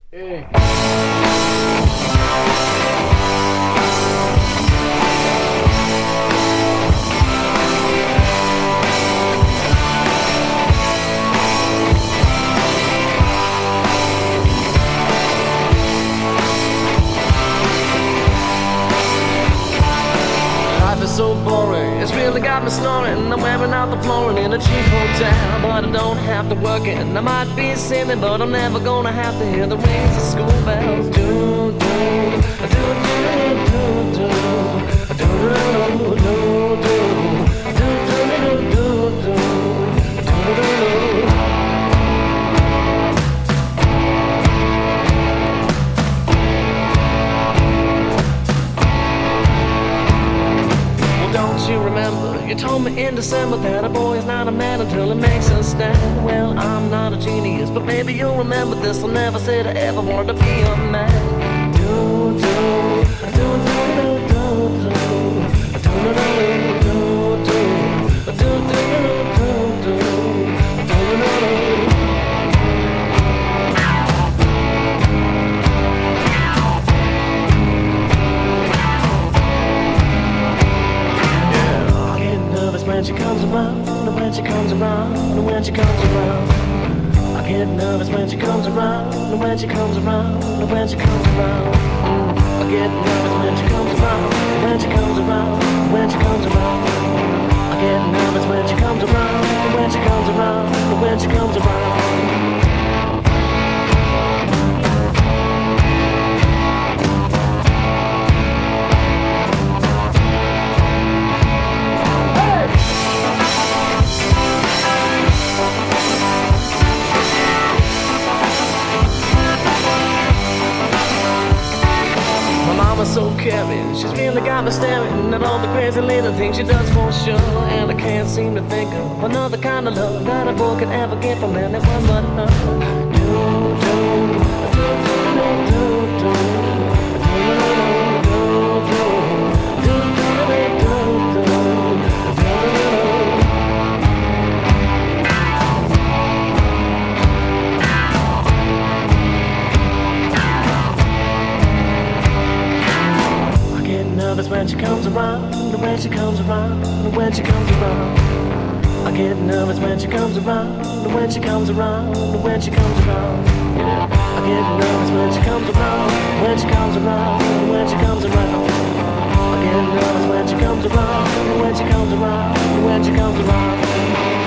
Hey. Life is so boring, it's really got me snoring. I'm wearing out the flooring in a cheap hotel, but I don't have to work it. And I might be silly, but I'm never gonna have to hear the rings of school bells. Do do do do do do do do do do do do do. Don't you remember, you told me in December that a boy is not a man until he makes a stand. Well, I'm not a genius, but maybe you'll remember this. I never said I ever wanted to be a man. Do do do do do do do do do do do do do. When she comes around, and when she comes around, and when she comes around, I get nervous when she comes around, and when she comes around, and when she comes around, I get nervous when she comes around, and when she comes around, and when she comes around, I get nervous when she comes around, and when she comes around, and when she comes around. Mama's so caring, she's really got me staring at all the crazy little things she does for sure. And I can't seem to think of another kind of love that a boy could ever get from anyone but her. Do, do, do, do, do, do, when she comes around, and when she comes around, and when she comes around, I get nervous when she comes around, and when she comes around, and when she comes around, yeah. I get nervous when she comes around, when she comes around, and when she comes around, I get nervous when she comes around, and when she comes around, and when she comes around.